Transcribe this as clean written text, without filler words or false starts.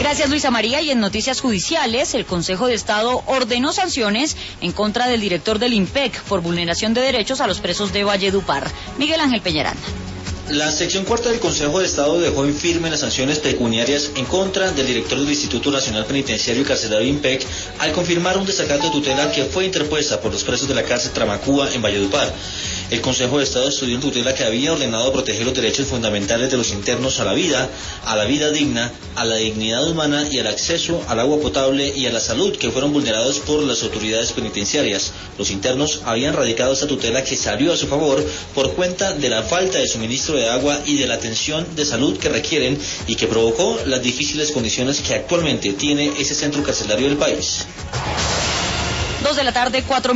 Gracias, Luisa María. Y en noticias judiciales, el Consejo de Estado ordenó sanciones en contra del director del IMPEC por vulneración de derechos a los presos de Valledupar. Miguel Ángel Peñaranda. La sección cuarta del Consejo de Estado dejó en firme las sanciones pecuniarias en contra del director del Instituto Nacional Penitenciario y Carcelario IMPEC al confirmar un desacato de tutela que fue interpuesta por los presos de la cárcel Tramacúa en Valledupar. El Consejo de Estado estudió en tutela que había ordenado proteger los derechos fundamentales de los internos a la vida digna, a la dignidad humana y al acceso al agua potable y a la salud, que fueron vulnerados por las autoridades penitenciarias. Los internos habían radicado esta tutela que salió a su favor por cuenta de la falta de suministro de agua y de la atención de salud que requieren y que provocó las difíciles condiciones que actualmente tiene ese centro carcelario del país. 2 de la tarde, 4